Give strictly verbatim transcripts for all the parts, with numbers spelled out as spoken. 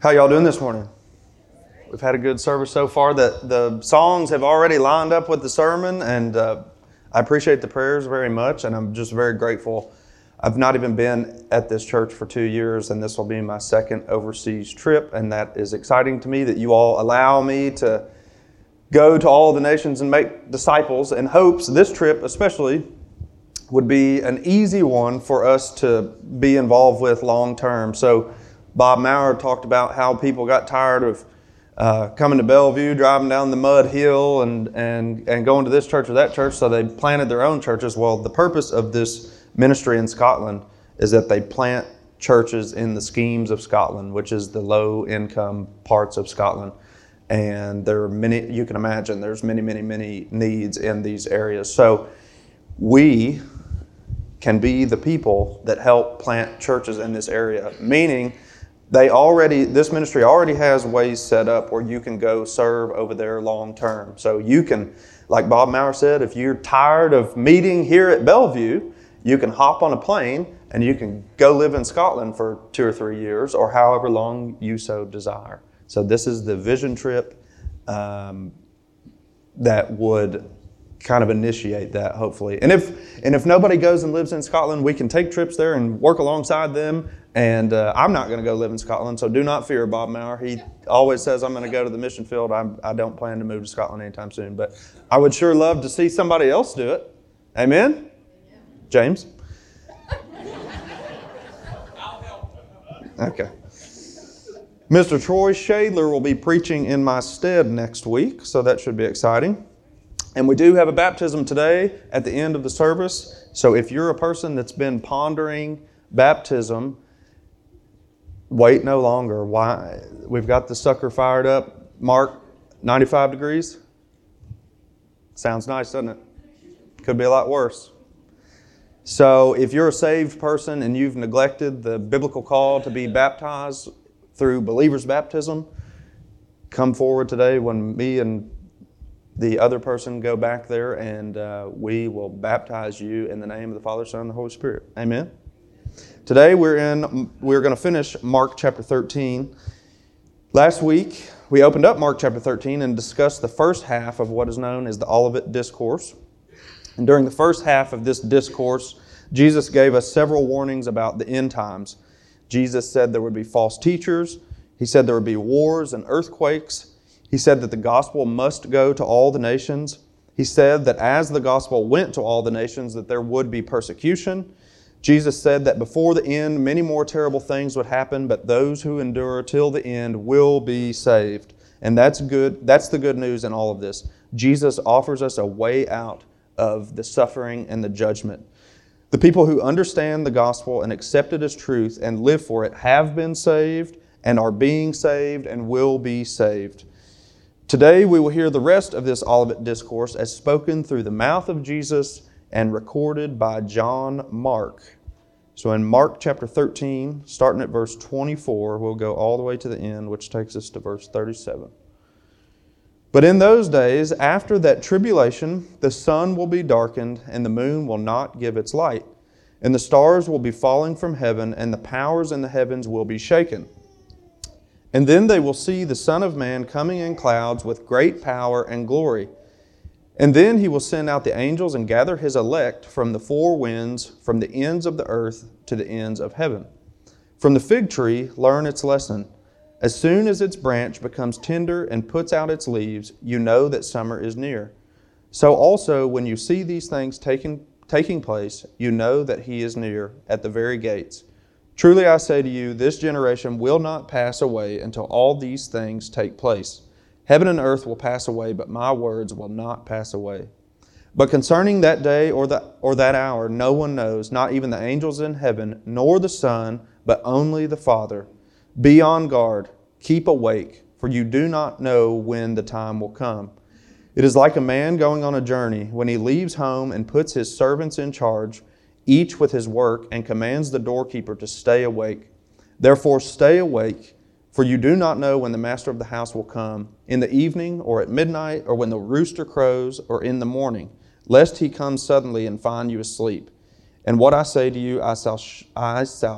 How y'all doing this morning? We've had a good service so far. The, the songs have already lined up with the sermon, and uh, I appreciate the prayers very much, and I'm just very grateful. I've not even been at this church for two years, and this will be my second overseas trip, and that is exciting to me that you all allow me to go to all the nations and make disciples, in hopes this trip especially would be an easy one for us to be involved with long term. So Bob Maurer talked about how people got tired of uh, coming to Bellevue, driving down the mud hill and, and, and going to this church or that church, so they planted their own churches. Well, the purpose of this ministry in Scotland is that they plant churches in the schemes of Scotland, which is the low-income parts of Scotland. And there are many, you can imagine, there's many, many, many needs in these areas. So we can be the people that help plant churches in this area, meaning They already, this ministry already has ways set up where you can go serve over there long term. So you can, like Bob Maurer said, if you're tired of meeting here at Bellevue, you can hop on a plane and you can go live in Scotland for two or three years or however long you so desire. So this is the vision trip um, that would kind of initiate that, hopefully. And if and if nobody goes and lives in Scotland, we can take trips there and work alongside them. And uh, I'm not going to go live in Scotland, so do not fear Bob Maurer. He always says I'm going to go to the mission field. I'm, I don't plan to move to Scotland anytime soon, but I would sure love to see somebody else do it. Amen? Yeah. James? I'll help. Okay. Mister Troy Shadler will be preaching in my stead next week, so that should be exciting. And we do have a baptism today at the end of the service. So if you're a person that's been pondering baptism, wait no longer. Why? We've got the sucker fired up. Mark, ninety-five degrees. Sounds nice, doesn't it? Could be a lot worse. So if you're a saved person and you've neglected the biblical call to be baptized through believer's baptism, come forward today when me and the other person go back there, and uh, we will baptize you in the name of the Father, Son, and the Holy Spirit. Amen. Today we're in. We're going to finish Mark chapter thirteen. Last week we opened up Mark chapter thirteen and discussed the first half of what is known as the Olivet Discourse. And during the first half of this discourse, Jesus gave us several warnings about the end times. Jesus said there would be false teachers. He said there would be wars and earthquakes. He said that the gospel must go to all the nations. He said that as the gospel went to all the nations, that there would be persecution. Jesus said that before the end, many more terrible things would happen, but those who endure till the end will be saved. And that's good. That's the good news in all of this. Jesus offers us a way out of the suffering and the judgment. The people who understand the gospel and accept it as truth and live for it have been saved and are being saved and will be saved. Today we will hear the rest of this Olivet Discourse as spoken through the mouth of Jesus and recorded by John Mark. So in Mark chapter thirteen, starting at verse twenty-four, we'll go all the way to the end, which takes us to verse thirty-seven. But in those days, after that tribulation, the sun will be darkened, and the moon will not give its light, and the stars will be falling from heaven, and the powers in the heavens will be shaken. And then they will see the Son of Man coming in clouds with great power and glory. And then he will send out the angels and gather his elect from the four winds, from the ends of the earth to the ends of heaven. From the fig tree, learn its lesson. As soon as its branch becomes tender and puts out its leaves, you know that summer is near. So also, when you see these things taking, taking place, you know that he is near at the very gates. Truly I say to you, this generation will not pass away until all these things take place. Heaven and earth will pass away, but my words will not pass away. But concerning that day or, the, or that hour, no one knows, not even the angels in heaven, nor the Son, but only the Father. Be on guard, keep awake, for you do not know when the time will come. It is like a man going on a journey when he leaves home and puts his servants in charge, each with his work, and commands the doorkeeper to stay awake. Therefore stay awake, for you do not know when the master of the house will come, in the evening, or at midnight, or when the rooster crows, or in the morning, lest he come suddenly and find you asleep. And what I say to you, I shall, I shall,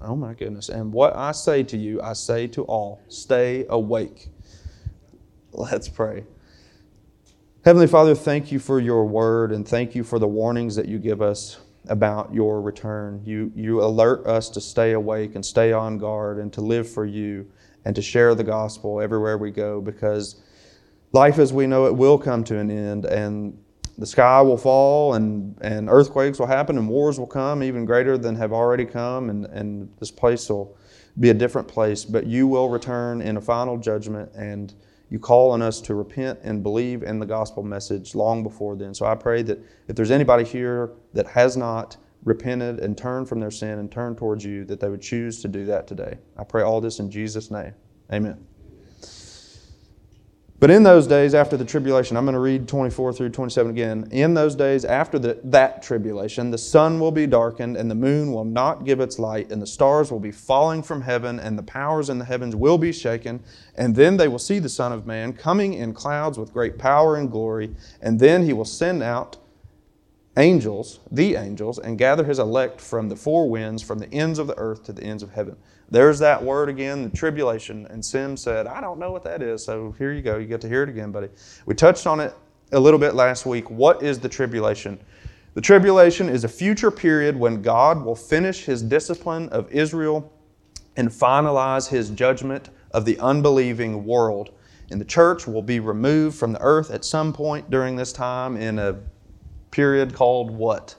Oh my goodness. And what I say to you, I say to all, stay awake. Let's pray. Heavenly Father, thank you for your word and thank you for the warnings that you give us about your return. You, you alert us to stay awake and stay on guard and to live for you and to share the gospel everywhere we go, because life as we know it will come to an end, and the sky will fall, and, and earthquakes will happen, and wars will come even greater than have already come, and, and this place will be a different place. But you will return in a final judgment, and you call on us to repent and believe in the gospel message long before then. So I pray that if there's anybody here that has not repented and turned from their sin and turned towards you, that they would choose to do that today. I pray all this in Jesus' name. Amen. But in those days after the tribulation, I'm going to read twenty-four through twenty-seven again. In those days after the, that tribulation, the sun will be darkened, and the moon will not give its light, and the stars will be falling from heaven, and the powers in the heavens will be shaken. And then they will see the Son of Man coming in clouds with great power and glory. And then he will send out angels, the angels, and gather his elect from the four winds, from the ends of the earth to the ends of heaven. There's that word again, the tribulation. And Sim said, I don't know what that is. So here you go. You get to hear it again, buddy. We touched on it a little bit last week. What is the tribulation? The tribulation is a future period when God will finish his discipline of Israel and finalize his judgment of the unbelieving world. And the church will be removed from the earth at some point during this time in a period called what?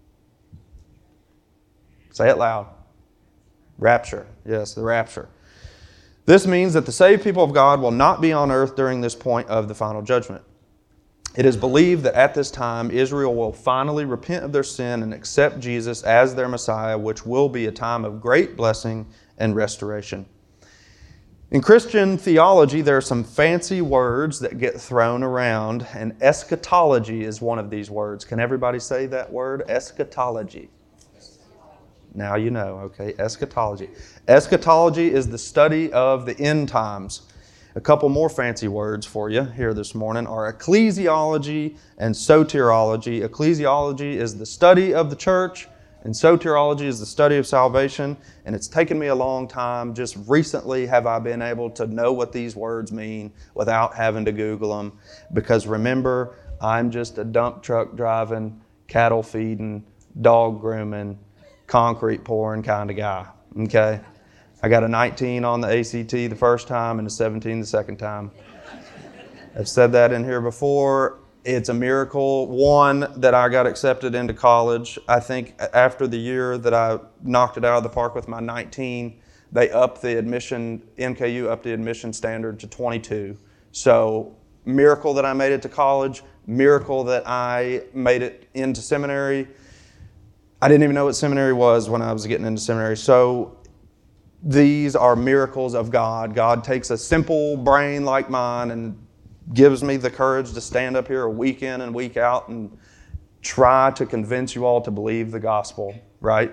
Say it loud. Rapture. Yes, the rapture. This means that the saved people of God will not be on earth during this point of the final judgment. It is believed that at this time, Israel will finally repent of their sin and accept Jesus as their Messiah, which will be a time of great blessing and restoration. In Christian theology, there are some fancy words that get thrown around, and eschatology is one of these words. Can everybody say that word? Eschatology. Now you know, okay, eschatology. Eschatology is the study of the end times. A couple more fancy words for you here this morning are ecclesiology and soteriology. Ecclesiology is the study of the church, and soteriology is the study of salvation. And it's taken me a long time. Just recently have I been able to know what these words mean without having to Google them. Because remember, I'm just a dump truck driving, cattle feeding, dog grooming, concrete pouring kind of guy, okay? I got a nineteen on the A C T the first time and a seventeen the second time. I've said that in here before. It's a miracle, one, that I got accepted into college. I think after the year that I knocked it out of the park with my nineteen, they upped the admission, N K U upped the admission standard to twenty-two. So, miracle that I made it to college, miracle that I made it into seminary. I didn't even know what seminary was when I was getting into seminary. So these are miracles of God. God takes a simple brain like mine and gives me the courage to stand up here week in and week out and try to convince you all to believe the gospel, right?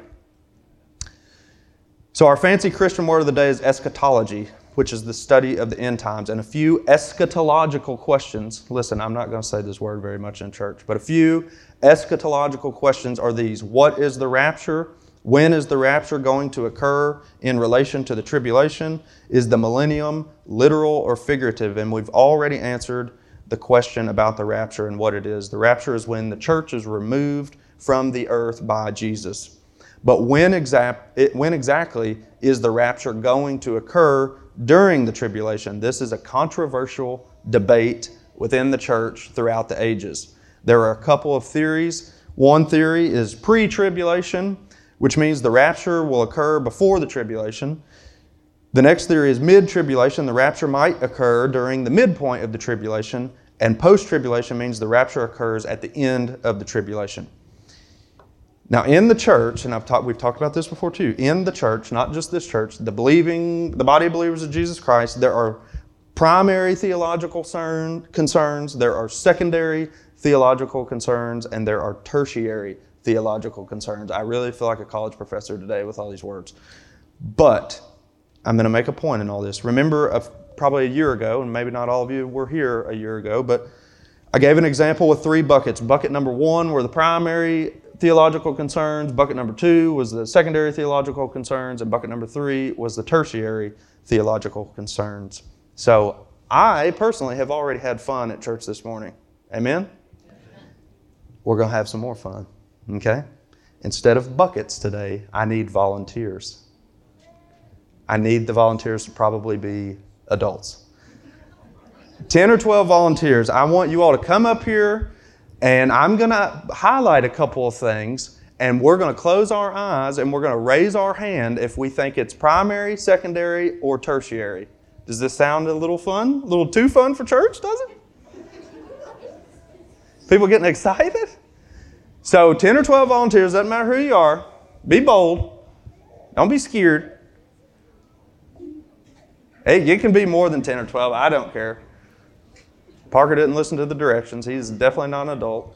So our fancy Christian word of the day is eschatology, which is the study of the end times. And a few eschatological questions. Listen, I'm not going to say this word very much in church, but a few eschatological questions are these. What is the rapture? When is the rapture going to occur in relation to the tribulation? Is the millennium literal or figurative? And we've already answered the question about the rapture and what it is. The rapture is when the church is removed from the earth by Jesus. But when, exact, when exactly is the rapture going to occur during the tribulation? This is a controversial debate within the church throughout the ages. There are a couple of theories. One theory is pre-tribulation, which means the rapture will occur before the tribulation. The next theory is mid-tribulation. The rapture might occur during the midpoint of the tribulation. And post-tribulation means the rapture occurs at the end of the tribulation. Now, in the church, and I've talked, we've talked about this before too, in the church, not just this church, the believing, the body of believers of Jesus Christ, there are primary theological concern, concerns, there are secondary theological concerns, and there are tertiary theological concerns. I really feel like a college professor today with all these words. But I'm going to make a point in all this. Remember, a, probably a year ago, and maybe not all of you were here a year ago, but I gave an example with three buckets. Bucket number one were the primary theological concerns. Bucket number two was the secondary theological concerns. And bucket number three was the tertiary theological concerns. So I personally have already had fun at church this morning. Amen? We're going to have some more fun. Okay? Instead of buckets today, I need volunteers. I need the volunteers to probably be adults. ten or twelve volunteers. I want you all to come up here, and I'm going to highlight a couple of things, and we're going to close our eyes, and we're going to raise our hand if we think it's primary, secondary, or tertiary. Does this sound a little fun? A little too fun for church, does it? People getting excited? So ten or twelve volunteers, doesn't matter who you are. Be bold. Don't be scared. Hey, you can be more than ten or twelve. I don't care. Parker didn't listen to the directions. He's definitely not an adult.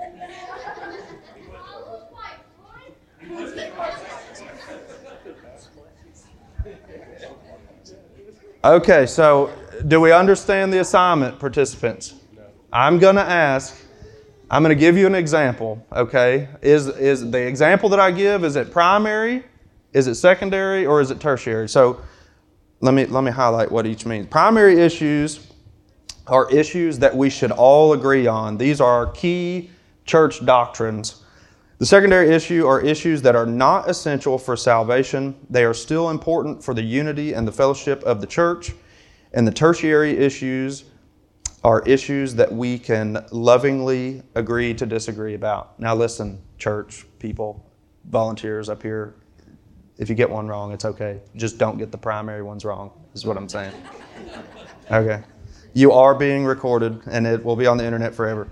Okay, so do we understand the assignment, participants? I'm going to ask, I'm going to give you an example, okay? Is, is the example that I give, is it primary, is it secondary, or is it tertiary? So let me, let me highlight what each means. Primary issues are issues that we should all agree on. These are key church doctrines. The secondary issue are issues that are not essential for salvation. They are still important for the unity and the fellowship of the church. And the tertiary issues are issues that we can lovingly agree to disagree about. Now listen, church people, volunteers up here, if you get one wrong, it's okay. Just don't get the primary ones wrong, is what I'm saying. Okay. You are being recorded, and it will be on the internet forever.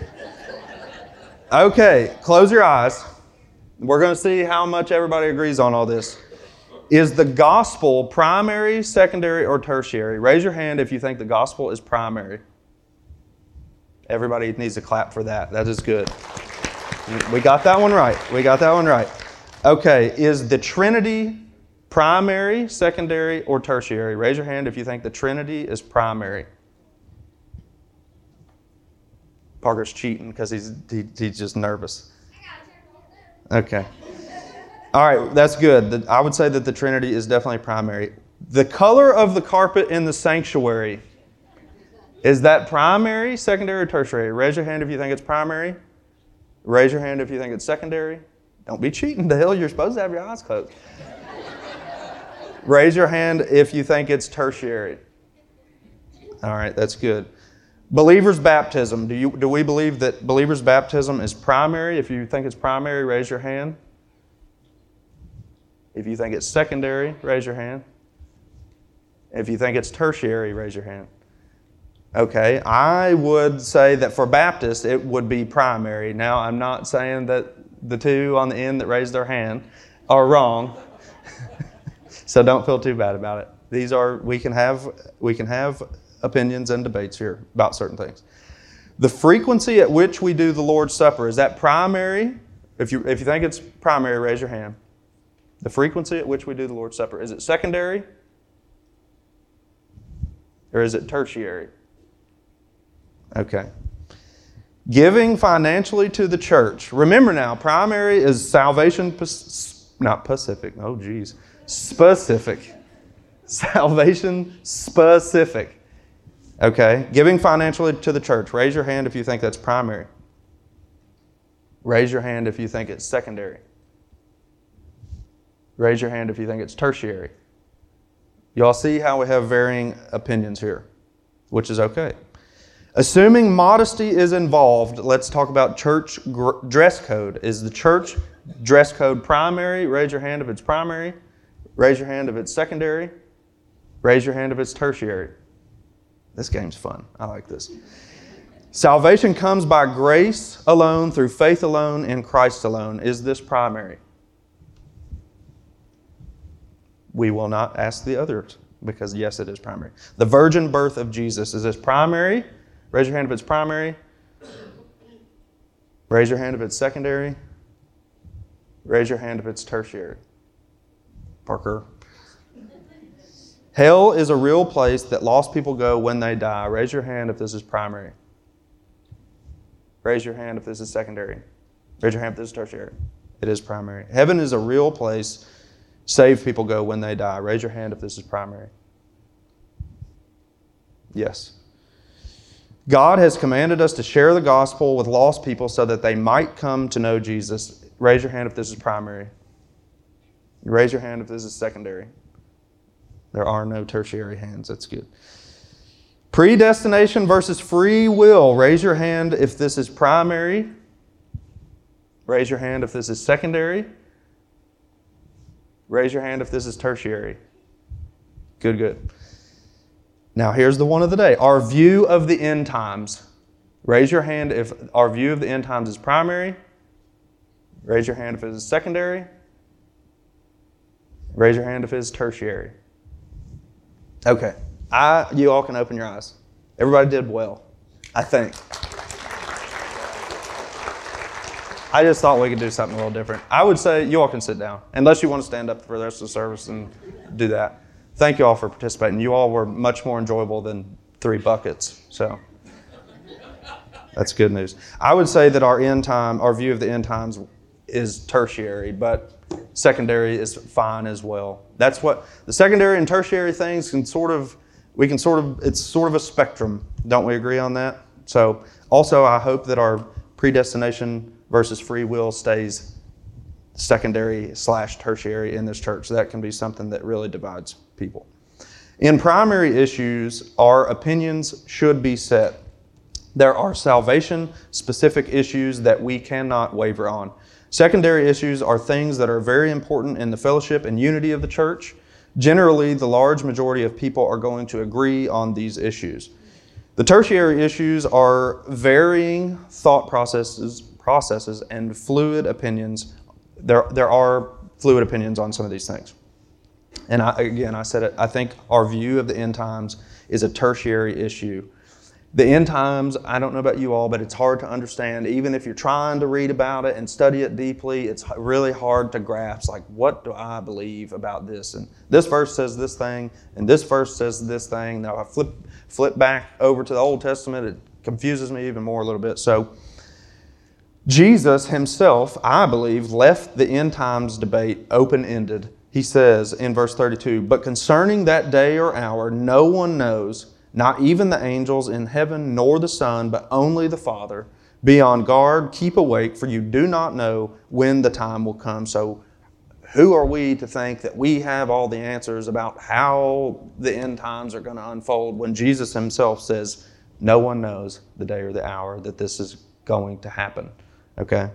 Okay, close your eyes. We're going to see how much everybody agrees on all this. Is the gospel primary, secondary, or tertiary? Raise your hand if you think the gospel is primary. Everybody needs to clap for that. That is good. We got that one right. We got that one right. Okay, is the Trinity primary, secondary, or tertiary? Raise your hand if you think the Trinity is primary. Parker's cheating because he's he, he's just nervous. Okay. All right, that's good. The, I would say that the Trinity is definitely primary. The color of the carpet in the sanctuary, is that primary, secondary, or tertiary? Raise your hand if you think it's primary. Raise your hand if you think it's secondary. Don't be cheating, Dale. You're supposed to have your eyes closed. Raise your hand if you think it's tertiary. All right, that's good. Believers' baptism. Do you do we believe that believers' baptism is primary? If you think it's primary, raise your hand. If you think it's secondary, raise your hand. If you think it's tertiary, raise your hand. Okay, I would say that for Baptists, it would be primary. Now, I'm not saying that the two on the end that raised their hand are wrong. So don't feel too bad about it. These are, we can have, we can have opinions and debates here about certain things. The frequency at which we do the Lord's Supper, is that primary? If you, if you think it's primary, raise your hand. The frequency at which we do the Lord's Supper, is it secondary? Or is it tertiary? Okay. Giving financially to the church. Remember now, primary is salvation, not Pacific, oh geez, specific. Salvation specific. Okay, giving financially to the church. Raise your hand if you think that's primary. Raise your hand if you think it's secondary. Raise your hand if you think it's tertiary. Y'all see how we have varying opinions here, which is okay. Assuming modesty is involved, let's talk about church gr- dress code. Is the church dress code primary? Raise your hand if it's primary. Raise your hand if it's secondary. Raise your hand if it's tertiary. This game's fun. I like this. Salvation comes by grace alone, through faith alone, in Christ alone. Is this primary? We will not ask the others because, yes, it is primary. The virgin birth of Jesus. Is this primary? Raise your hand if it's primary. Raise your hand if it's secondary. Raise your hand if it's tertiary. Parker. Hell is a real place that lost people go when they die. Raise your hand if this is primary. Raise your hand if this is secondary. Raise your hand if this is tertiary. It is primary. Heaven is a real place saved people go when they die. Raise your hand if this is primary. Yes. God has commanded us to share the gospel with lost people so that they might come to know Jesus. Raise your hand if this is primary. Raise your hand if this is secondary. There are no tertiary hands. That's good. Predestination versus free will. Raise your hand if this is primary. Raise your hand if this is secondary. Raise your hand if this is tertiary. Good, good. Now here's the one of the day. Our view of the end times. Raise your hand if our view of the end times is primary. Raise your hand if it is secondary. Raise your hand if it is tertiary. Okay. I, you all can open your eyes. Everybody did well, I think. I just thought we could do something a little different. I would say you all can sit down, unless you want to stand up for the rest of the service and do that. Thank you all for participating. You all were much more enjoyable than three buckets, so that's good news. I would say that our end time, our view of the end times is tertiary, but secondary is fine as well. That's what the secondary and tertiary things can sort of, we can sort of, it's sort of a spectrum. Don't we agree on that? So also I hope that our predestination versus free will stays secondary slash tertiary in this church. That can be something that really divides people. In primary issues, our opinions should be set. There are salvation-specific issues that we cannot waver on. Secondary issues are things that are very important in the fellowship and unity of the church. Generally, the large majority of people are going to agree on these issues. The tertiary issues are varying thought processes, processes and fluid opinions. There, there are fluid opinions on some of these things. And I, again, I said it, I think our view of the end times is a tertiary issue. The end times, I don't know about you all, but it's hard to understand. Even if you're trying to read about it and study it deeply, it's really hard to grasp, like, what do I believe about this? And this verse says this thing, and this verse says this thing. Now, I flip, flip back over to the Old Testament, it confuses me even more a little bit. So, Jesus himself, I believe, left the end times debate open-ended. He says in verse thirty-two, "But concerning that day or hour, no one knows, not even the angels in heaven, nor the Son, but only the Father. Be on guard, keep awake, for you do not know when the time will come." So who are we to think that we have all the answers about how the end times are going to unfold when Jesus himself says, no one knows the day or the hour that this is going to happen? Okay.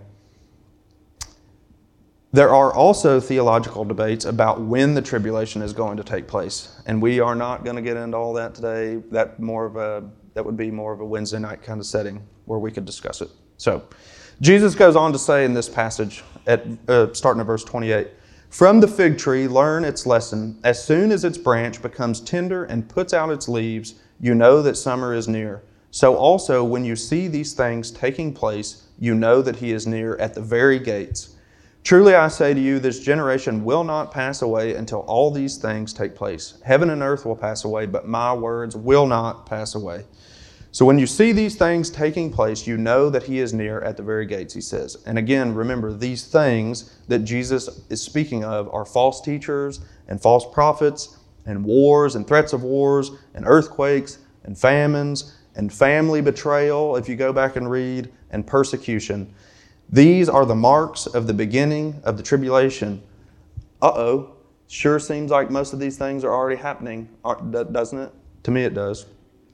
There are also theological debates about when the tribulation is going to take place. And we are not going to get into all that today. That more of a that would be more of a Wednesday night kind of setting where we could discuss it. So, Jesus goes on to say in this passage, at uh, starting at verse twenty-eight, "From the fig tree learn its lesson. As soon as its branch becomes tender and puts out its leaves, you know that summer is near. So also, when you see these things taking place, you know that he is near at the very gates. Truly I say to you, this generation will not pass away until all these things take place. Heaven and earth will pass away, but my words will not pass away. So when you see these things taking place, you know that he is near at the very gates," he says. And again, remember, these things that Jesus is speaking of are false teachers and false prophets and wars and threats of wars and earthquakes and famines and family betrayal, if you go back and read, and persecution. These are the marks of the beginning of the tribulation. Uh-oh, sure seems like most of these things are already happening, doesn't it? To me it does.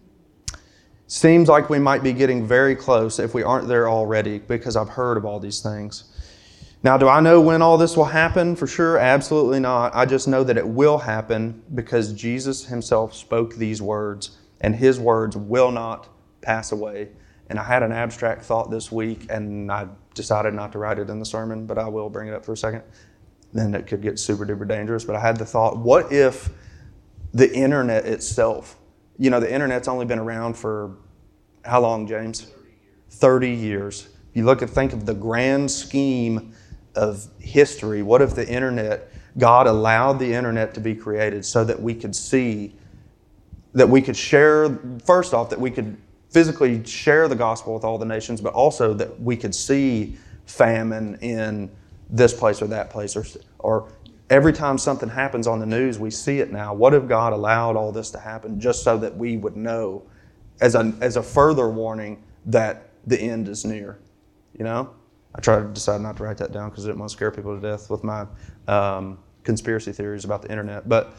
Seems like we might be getting very close if we aren't there already, because I've heard of all these things. Now, do I know when all this will happen? For sure, absolutely not. I just know that it will happen because Jesus himself spoke these words, and his words will not pass away. And I had an abstract thought this week, and I decided not to write it in the sermon, but I will bring it up for a second. Then it could get super duper dangerous. But I had the thought, what if the internet itself, you know, the internet's only been around for how long, James? thirty years. You look and think of the grand scheme of history. What if the internet, God allowed the internet to be created so that we could see, that we could share, first off, that we could physically share the gospel with all the nations, but also that we could see famine in this place or that place, or, or every time something happens on the news, we see it now. What if God allowed all this to happen just so that we would know, as a, as a further warning, that the end is near? You know? I try to decide not to write that down because I didn't want to scare people to death with my um, conspiracy theories about the internet. But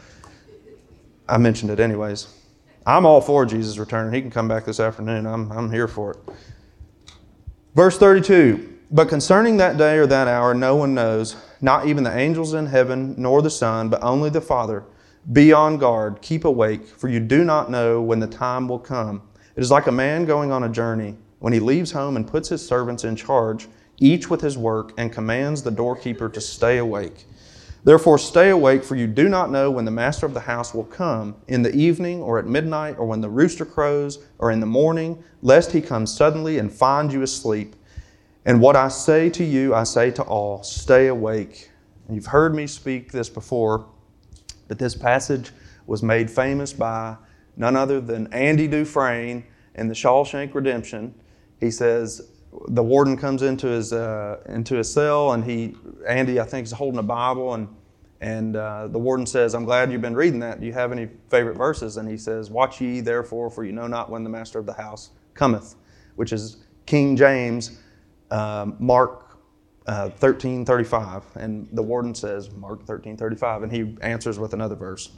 I mentioned it anyways. I'm all for Jesus' return. He can come back this afternoon. I'm, I'm here for it. Verse thirty-two, but concerning that day or that hour, no one knows, not even the angels in heaven, nor the Son, but only the Father. Be on guard, keep awake, for you do not know when the time will come. It is like a man going on a journey, when he leaves home and puts his servants in charge, each with his work, and commands the doorkeeper to stay awake. Therefore stay awake, for you do not know when the master of the house will come, in the evening, or at midnight, or when the rooster crows, or in the morning, lest he come suddenly and find you asleep. And what I say to you, I say to all, stay awake. And you've heard me speak this before, but this passage was made famous by none other than Andy Dufresne in The Shawshank Redemption. He says, the warden comes into his uh, into his cell, and he Andy I think is holding a Bible, and and uh, the warden says, "I'm glad you've been reading that. Do you have any favorite verses?" And he says, "Watch ye therefore, for you know not when the master of the house cometh," which is King James, um, Mark uh, thirteen thirty-five, and the warden says Mark thirteen thirty-five, and he answers with another verse.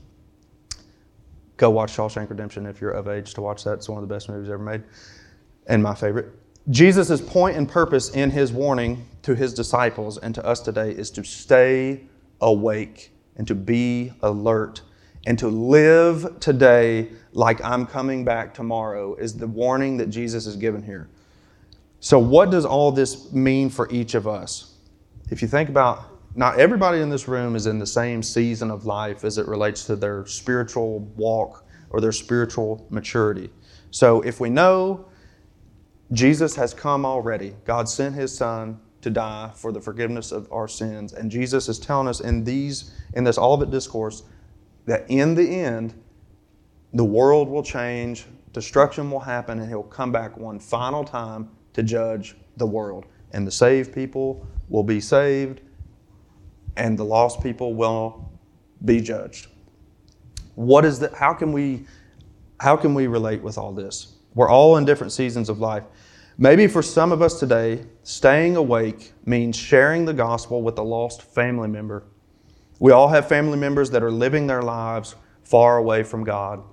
Go watch Shawshank Redemption if you're of age to watch that. It's one of the best movies ever made, and my favorite. Jesus' point and purpose in his warning to his disciples and to us today is to stay awake and to be alert and to live today like I'm coming back tomorrow is the warning that Jesus has given here. So what does all this mean for each of us? If you think about, not everybody in this room is in the same season of life as it relates to their spiritual walk or their spiritual maturity. So if we know Jesus has come already. God sent his Son to die for the forgiveness of our sins. And Jesus is telling us in these, in this Olivet Discourse that in the end, the world will change, destruction will happen, and he'll come back one final time to judge the world. And the saved people will be saved, and the lost people will be judged. What is that? How can we, how can we relate with all this? We're all in different seasons of life. Maybe for some of us today, staying awake means sharing the gospel with a lost family member. We all have family members that are living their lives far away from God.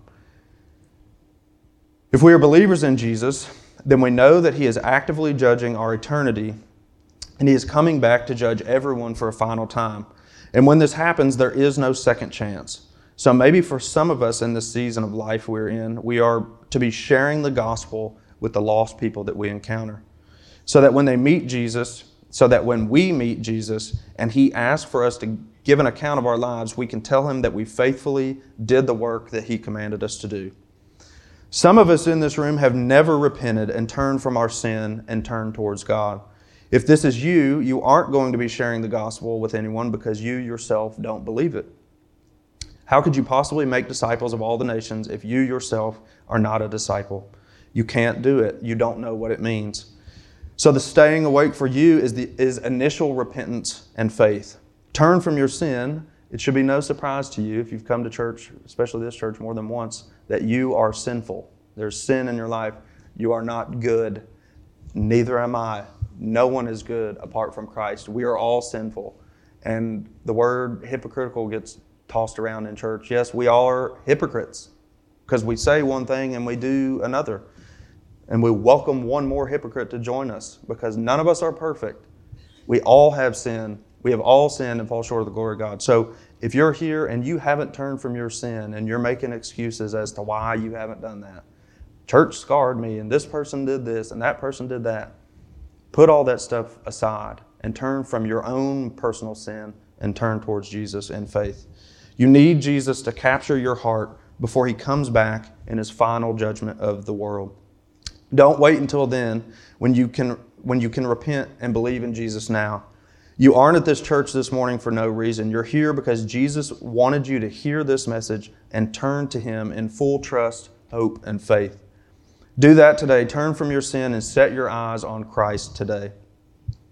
If we are believers in Jesus, then we know that he is actively judging our eternity, and he is coming back to judge everyone for a final time. And when this happens, there is no second chance. So maybe for some of us in this season of life we're in, we are to be sharing the gospel with the lost people that we encounter. So that when they meet Jesus, so that when we meet Jesus and he asks for us to give an account of our lives, we can tell him that we faithfully did the work that he commanded us to do. Some of us in this room have never repented and turned from our sin and turned towards God. If this is you, you aren't going to be sharing the gospel with anyone because you yourself don't believe it. How could you possibly make disciples of all the nations if you yourself are not a disciple? You can't do it. You don't know what it means. So the staying awake for you is the is initial repentance and faith. Turn from your sin. It should be no surprise to you if you've come to church, especially this church, more than once, that you are sinful. There's sin in your life. You are not good. Neither am I. No one is good apart from Christ. We are all sinful. And the word hypocritical gets tossed around in church. Yes, we all are hypocrites because we say one thing and we do another. And we welcome one more hypocrite to join us because none of us are perfect. We all have sin. We have all sinned and fall short of the glory of God. So if you're here and you haven't turned from your sin and you're making excuses as to why you haven't done that, church scarred me and this person did this and that person did that, put all that stuff aside and turn from your own personal sin and turn towards Jesus in faith. You need Jesus to capture your heart before he comes back in his final judgment of the world. Don't wait until then when you can when you can repent and believe in Jesus now. You aren't at this church this morning for no reason. You're here because Jesus wanted you to hear this message and turn to him in full trust, hope, and faith. Do that today. Turn from your sin and set your eyes on Christ today.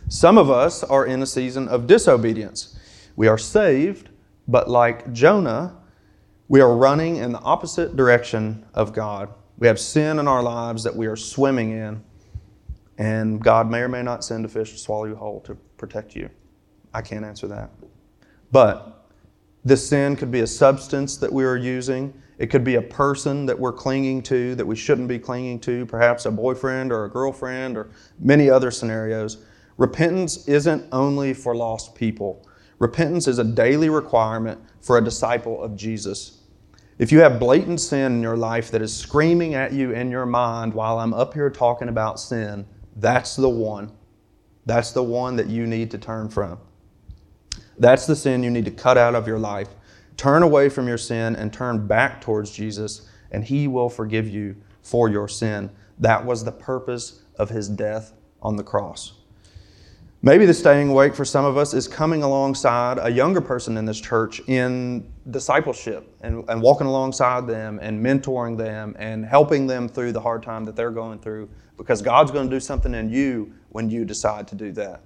Some of us are in a season of disobedience. We are saved, but like Jonah, we are running in the opposite direction of God. We have sin in our lives that we are swimming in, and God may or may not send a fish to swallow you whole to protect you. I can't answer that. But this sin could be a substance that we are using. It could be a person that we're clinging to that we shouldn't be clinging to, perhaps a boyfriend or a girlfriend or many other scenarios. Repentance isn't only for lost people. Repentance is a daily requirement for a disciple of Jesus. If you have blatant sin in your life that is screaming at you in your mind while I'm up here talking about sin, that's the one. That's the one that you need to turn from. That's the sin you need to cut out of your life. Turn away from your sin and turn back towards Jesus, and He will forgive you for your sin. That was the purpose of His death on the cross. Maybe the staying awake for some of us is coming alongside a younger person in this church in discipleship and, and walking alongside them and mentoring them and helping them through the hard time that they're going through, because God's going to do something in you when you decide to do that.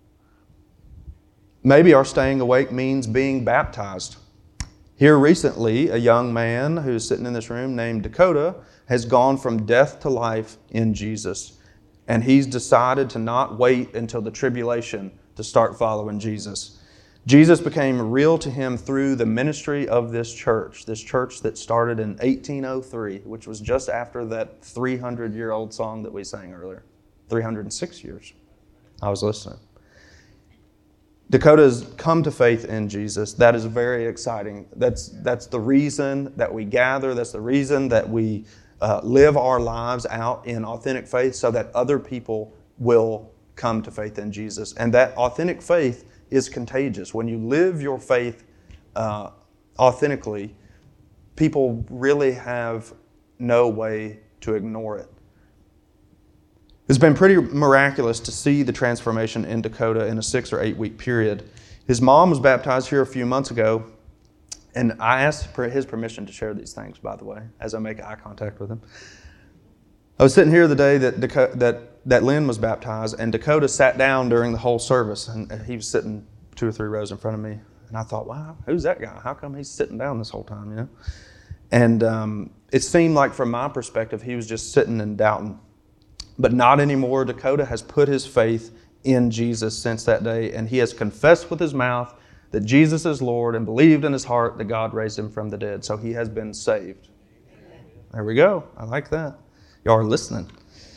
Maybe our staying awake means being baptized. Here recently, a young man who's sitting in this room named Dakota has gone from death to life in Jesus. And he's decided to not wait until the tribulation to start following Jesus. Jesus became real to him through the ministry of this church, this church that started in eighteen oh three, which was just after that three hundred year old song that we sang earlier. three hundred six years. I was listening. Dakota's come to faith in Jesus. That is very exciting. That's, that's the reason that we gather. That's the reason that we uh, live our lives out in authentic faith, so that other people will come to faith in Jesus. And that authentic faith is contagious. When you live your faith uh, authentically, people really have no way to ignore it. It's been pretty miraculous to see the transformation in Dakota in a six or eight week period. His mom was baptized here a few months ago, and I asked for his permission to share these things, by the way, as I make eye contact with him. I was sitting here the day that Dakota, that, that Lynn was baptized, and Dakota sat down during the whole service, and he was sitting two or three rows in front of me. And I thought, wow, who's that guy? How come he's sitting down this whole time, you know? And um, it seemed like from my perspective, he was just sitting and doubting. But not anymore. Dakota has put his faith in Jesus since that day, and he has confessed with his mouth that Jesus is Lord and believed in his heart that God raised him from the dead. So he has been saved. There we go. I like that. Y'all are listening.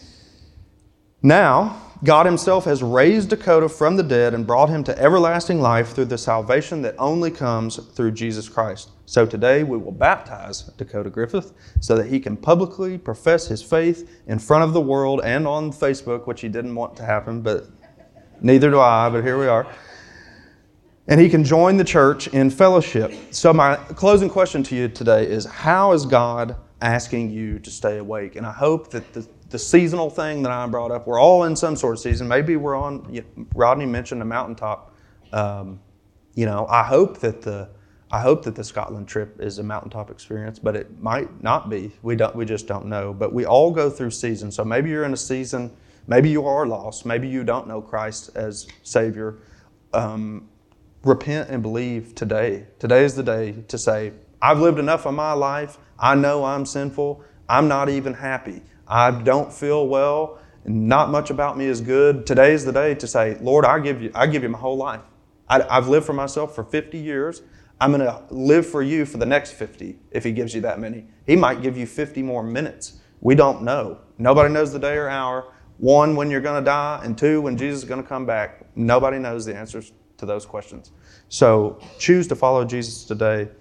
Now, God himself has raised Dakota from the dead and brought him to everlasting life through the salvation that only comes through Jesus Christ. So today we will baptize Dakota Griffith so that he can publicly profess his faith in front of the world and on Facebook, which he didn't want to happen, but neither do I, but here we are. And he can join the church in fellowship. So my closing question to you today is, how is God asking you to stay awake? And I hope that the The seasonal thing that I brought up, we're all in some sort of season. Maybe we're on, you know, Rodney mentioned a mountaintop. Um, you know, I hope that the I hope that the Scotland trip is a mountaintop experience, but it might not be. We don't. We just don't know. But we all go through seasons. So maybe you're in a season. Maybe you are lost. Maybe you don't know Christ as Savior. Um, repent and believe today. Today is the day to say, I've lived enough of my life. I know I'm sinful. I'm not even happy. I don't feel well. Not much about me is good. Today is the day to say, Lord, I give you, I give you my whole life. I, I've lived for myself for fifty years. I'm going to live for you for the next fifty, if he gives you that many. He might give you fifty more minutes. We don't know. Nobody knows the day or hour. One, when you're going to die, and two, when Jesus is going to come back. Nobody knows the answers to those questions. So choose to follow Jesus today.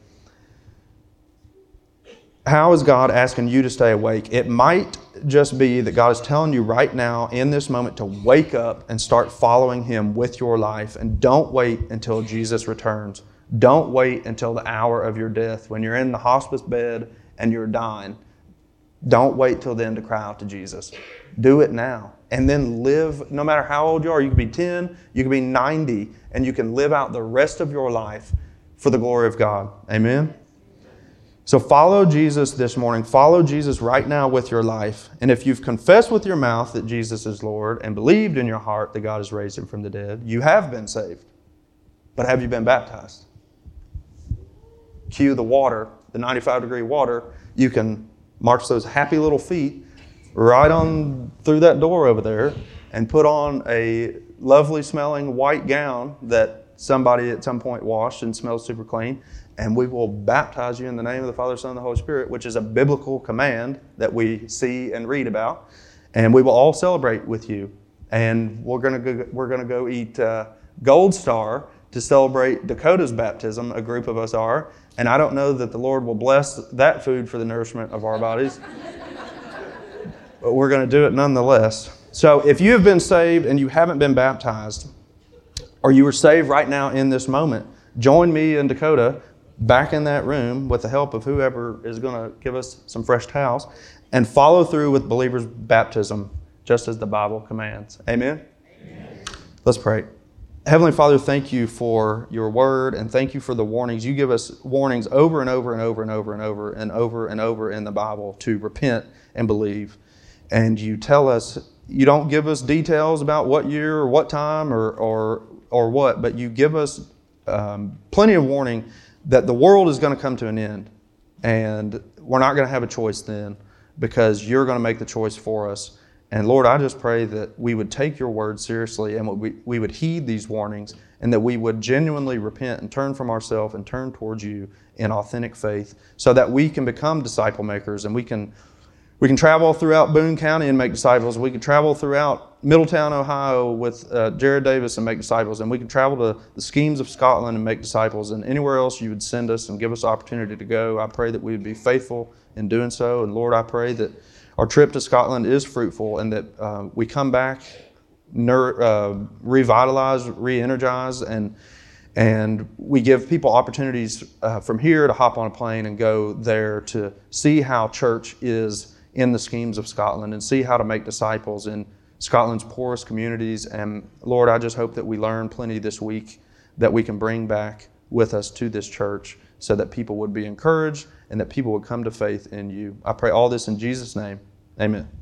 How is God asking you to stay awake? It might just be that God is telling you right now in this moment to wake up and start following him with your life. And don't wait until Jesus returns. Don't wait until the hour of your death. When you're in the hospice bed and you're dying, don't wait till then to cry out to Jesus. Do it now. And then live, no matter how old you are. You could be ten, you could be ninety, and you can live out the rest of your life for the glory of God. Amen? So follow Jesus this morning. Follow Jesus right now with your life. And if you've confessed with your mouth that Jesus is Lord and believed in your heart that God has raised him from the dead, you have been saved. But have you been baptized? Cue the water, the ninety-five degree water. You can march those happy little feet right on through that door over there and put on a lovely smelling white gown that somebody at some point washed and smells super clean. And we will baptize you in the name of the Father, Son, and the Holy Spirit, which is a biblical command that we see and read about. And we will all celebrate with you. And we're going to go, we're going to go eat uh, Gold Star to celebrate Dakota's baptism, a group of us are. And I don't know that the Lord will bless that food for the nourishment of our bodies. But we're going to do it nonetheless. So if you have been saved and you haven't been baptized, or you were saved right now in this moment, join me and Dakota back in that room with the help of whoever is going to give us some fresh towels and follow through with believers' baptism just as the Bible commands. Amen? Amen. Let's pray. Heavenly Father, thank you for your word and thank you for the warnings. You give us warnings over and over and over and over and over and over and over in the Bible to repent and believe. And you tell us, you don't give us details about what year or what time or or, or what, but you give us um, plenty of warning that the world is going to come to an end, and we're not going to have a choice then because you're going to make the choice for us. And Lord, I just pray that we would take your word seriously and we, we would heed these warnings and that we would genuinely repent and turn from ourselves and turn towards you in authentic faith so that we can become disciple makers and we can we can travel throughout Boone County and make disciples. We can travel throughout Middletown, Ohio with uh, Jared Davis and make disciples. And we can travel to the schemes of Scotland and make disciples. And anywhere else you would send us and give us opportunity to go, I pray that we would be faithful in doing so. And Lord, I pray that our trip to Scotland is fruitful and that uh, we come back ner- uh, revitalized, re-energized, and and we give people opportunities uh, from here to hop on a plane and go there to see how church is in the schemes of Scotland and see how to make disciples in Scotland's poorest communities. And Lord, I just hope that we learn plenty this week that we can bring back with us to this church so that people would be encouraged and that people would come to faith in you. I pray all this in Jesus' name. Amen.